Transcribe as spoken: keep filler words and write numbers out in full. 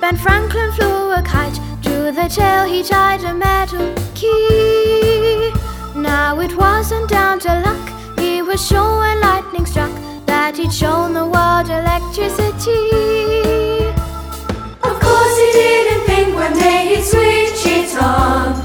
Ben Franklin flew a kite. To the tail he tied a metal key. Now it wasn't down to luck. He was sure when lightning struck that he'd shown the world electricity. Of course he didn't think one day he'd switch it on.